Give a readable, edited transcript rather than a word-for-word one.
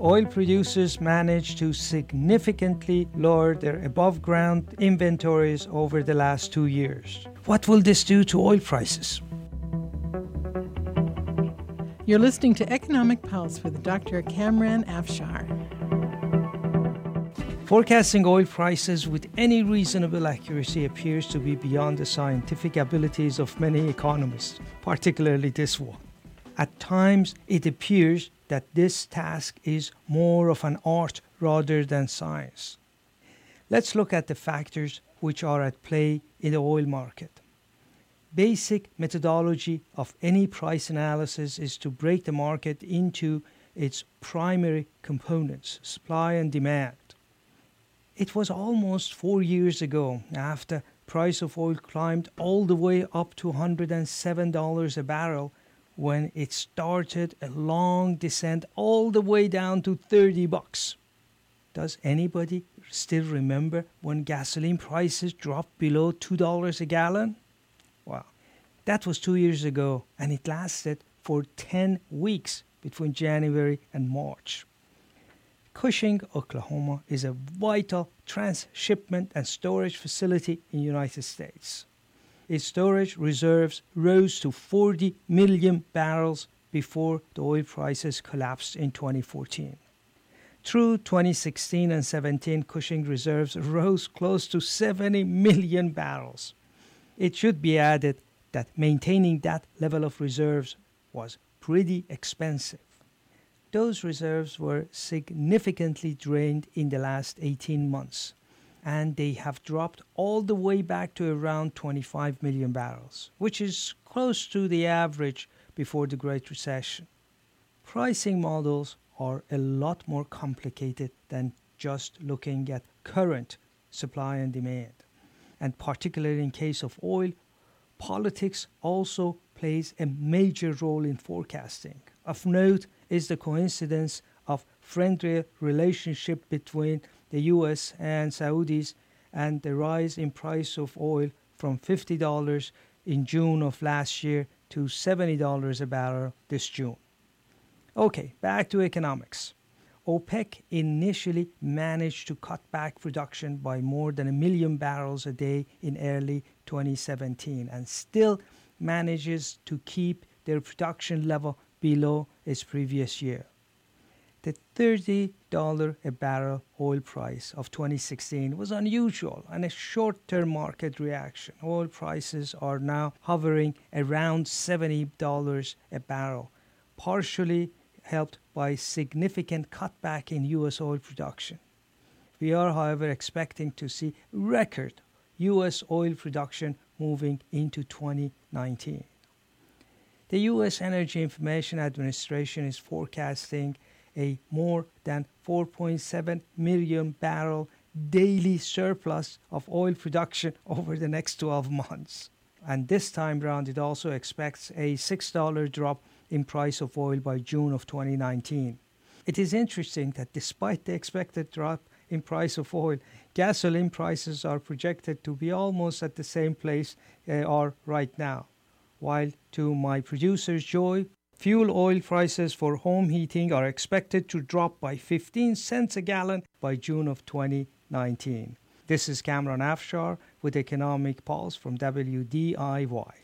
oil producers managed to significantly lower their above-ground inventories over the last 2 years. What will this do to oil prices? You're listening to Economic Pulse with Dr. Kamran Afshar. Forecasting oil prices with any reasonable accuracy appears to be beyond the scientific abilities of many economists, particularly this one. At times, it appears that this task is more of an art rather than science. Let's look at the factors which are at play in the oil market. Basic methodology of any price analysis is to break the market into its primary components, supply and demand. It was almost 4 years ago, after price of oil climbed all the way up to $107 a barrel, when it started a long descent all the way down to $30. Does anybody still remember when gasoline prices dropped below $2 a gallon? Well, that was 2 years ago, and it lasted for 10 weeks between January and March. Cushing, Oklahoma is a vital transshipment and storage facility in the United States. Its storage reserves rose to 40 million barrels before the oil prices collapsed in 2014. Through 2016 and 17, Cushing reserves rose close to 70 million barrels. It should be added that maintaining that level of reserves was pretty expensive. Those reserves were significantly drained in the last 18 months, and they have dropped all the way back to around 25 million barrels, which is close to the average before the Great Recession. Pricing models are a lot more complicated than just looking at current supply and demand. And particularly in case of oil, politics also plays a major role in forecasting. Of note is the coincidence of friendly relationship between the US and Saudis and the rise in price of oil from $50 in June of last year to $70 a barrel this June. Okay, back to economics. OPEC initially managed to cut back production by more than 1 million barrels a day in early 2017 and still manages to keep their production level below its previous year. The $30 a barrel oil price of 2016 was unusual and a short-term market reaction. Oil prices are now hovering around $70 a barrel, partially helped by significant cutback in U.S. oil production. We are, however, expecting to see record U.S. oil production moving into 2019. The U.S. Energy Information Administration is forecasting a more than 4.7 million barrel daily surplus of oil production over the next 12 months. And this time round, it also expects a $6 drop in price of oil by June of 2019. It is interesting that despite the expected drop in price of oil, gasoline prices are projected to be almost at the same place they are right now. While to my producer's joy, fuel oil prices for home heating are expected to drop by 15 cents a gallon by June of 2019. This is Kamran Afshar with Economic Pulse from WDIY.